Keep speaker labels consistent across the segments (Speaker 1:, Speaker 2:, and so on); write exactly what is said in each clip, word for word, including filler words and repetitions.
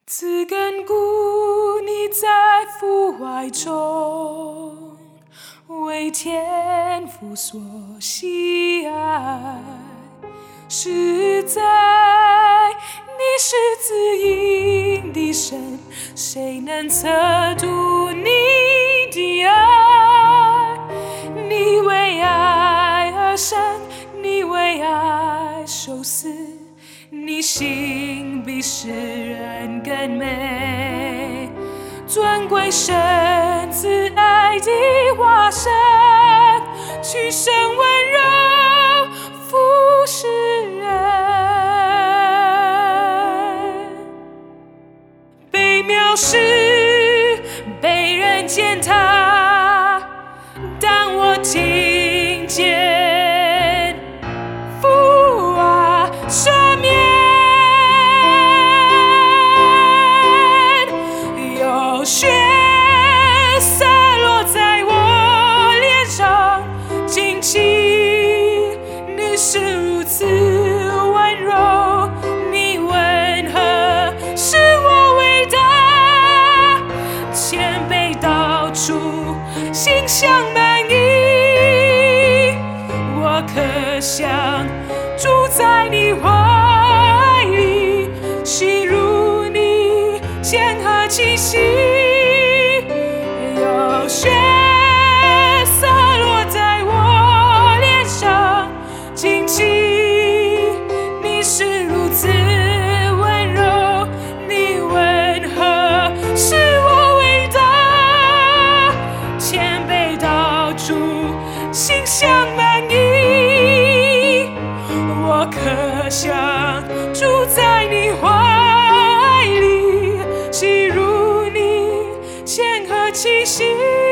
Speaker 1: 自亘古你在父怀中，为天父所喜爱。实在你是自隐的神，谁能测度你的爱？你为爱而生，你为爱受死，你心比世人更美，尊贵神慈爱的化身，屈身温柔服侍人，被藐视，被人践踏。当我听见父啊赦免，有血洒落在我脸上，惊奇你是如此温柔，你为何使我伟大？谦卑到处，馨香满溢，我可想住在你怀里，吸入你谦和气息，有血洒落在我脸上，惊奇你是如此温柔，你为何使我伟大？谦卑到处，馨香满溢，我可想住在你怀里，吸入你谦和气息，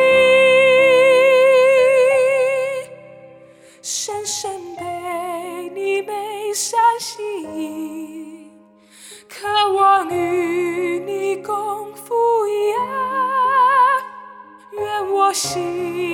Speaker 1: 深深被你美善吸引，渴望与你共赴一安，愿我心